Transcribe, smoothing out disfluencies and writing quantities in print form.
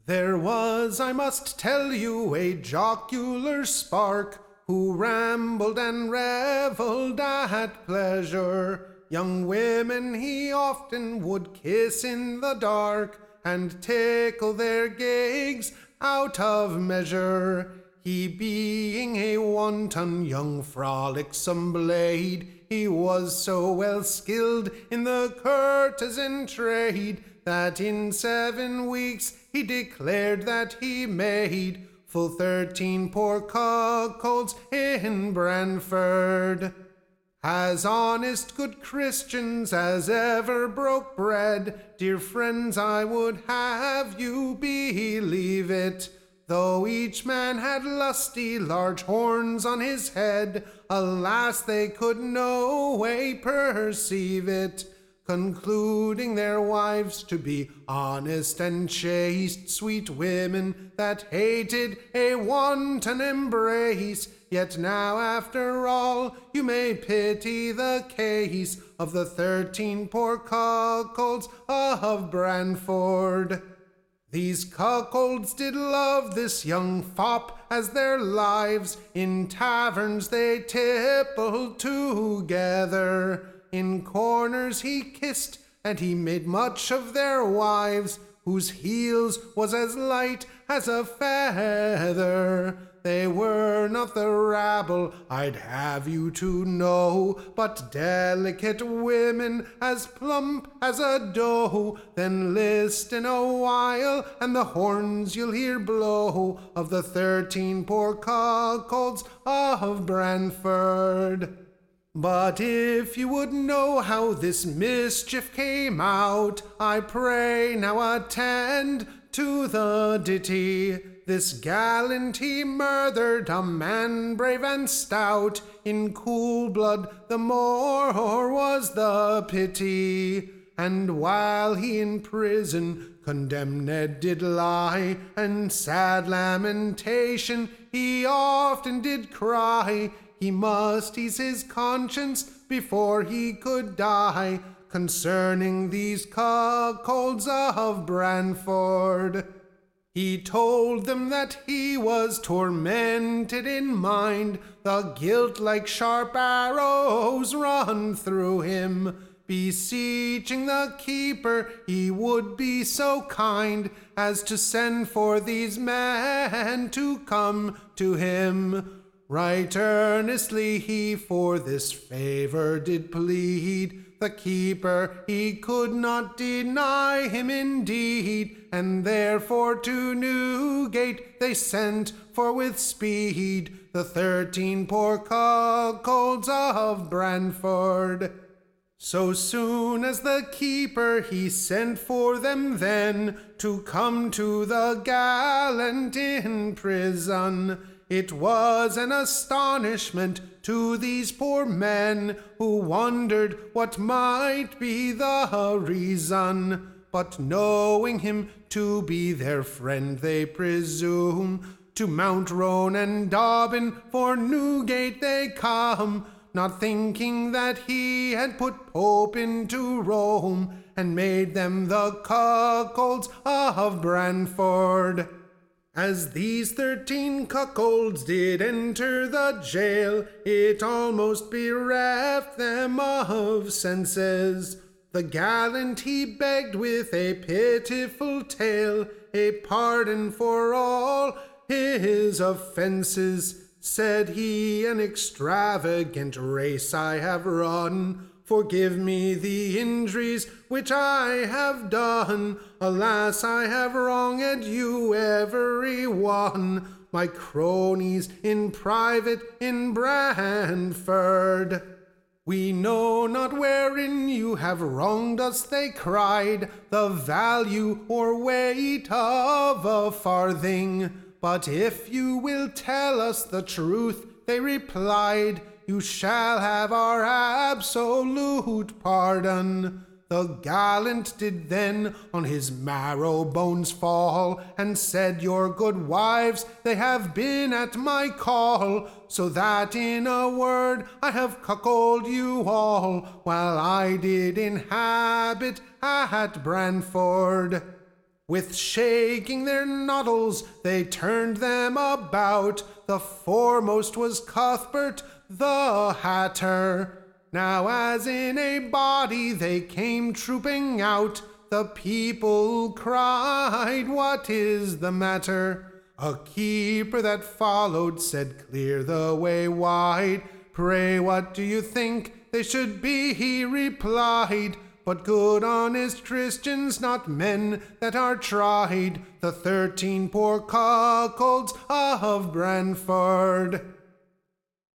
There was, I must tell you, a jocular spark, who rambled and revelled at pleasure. Young women he often would kiss in the dark, and tickle their gigs out of measure. He being a wanton young frolicsome blade, he was so well skilled in the courtesan trade, that in 7 weeks he declared that he made full 13 poor cuckolds in Brantford. As honest good Christians as ever broke bread, dear friends, I would have you believe it. Though each man had lusty large horns on his head, alas, they could no way perceive it. Concluding their wives to be honest and chaste, sweet women that hated a wanton embrace. Yet now, after all, you may pity the case of the 13 poor cuckolds of Brantford. These cuckolds did love this young fop as their lives. In taverns they tippled together. In corners he kissed, and he made much of their wives, whose heels was as light as a feather. They were not the rabble, I'd have you to know, but delicate women, as plump as a doe. Then listen a while, and the horns you'll hear blow of the 13 poor cuckolds of Brantford. But if you would know how this mischief came out, I pray now attend to the ditty. This gallant he murdered a man brave and stout, in cool blood the more was the pity. And while he in prison condemned did lie, and sad lamentation he often did cry, he must ease his conscience before he could die, concerning these cuckolds of Brantford. He told them that he was tormented in mind, the guilt like sharp arrows run through him, beseeching the keeper he would be so kind as to send for these men to come to him. Right earnestly he for this favor did plead. The keeper he could not deny him indeed, and therefore to Newgate they sent for with speed the 13 poor cuckolds of Brantford. So soon as the keeper he sent for them then to come to the gallant in prison, it was an astonishment to these poor men, who wondered what might be the reason. But knowing him to be their friend, they presume to Mount Roan and Dobbin for Newgate they come, not thinking that he had put Pope into Rome, and made them the cuckolds of Brantford. As these 13 cuckolds did enter the jail, it almost bereft them of senses. The gallant he begged with a pitiful tale, a pardon for all his offenses. Said he, an extravagant race I have run, forgive me the injuries which I have done. Alas, I have wronged you every one, my cronies in private in Brantford. We know not wherein you have wronged us, they cried, the value or weight of a farthing. But if you will tell us the truth, they replied, you shall have our absolute pardon. The gallant did then on his marrow bones fall, and said, your good wives, they have been at my call, so that in a word I have cuckolded you all, while I did inhabit at Brantford. With shaking their noddles they turned them about. The foremost was Cuthbert the Hatter. Now as in a body they came trooping out, the people cried, "What is the matter?" A keeper that followed said, "Clear the way wide." "Pray what do you think they should be?" he replied. "But good honest Christians, not men that are tried, the 13 poor cuckolds of Brantford."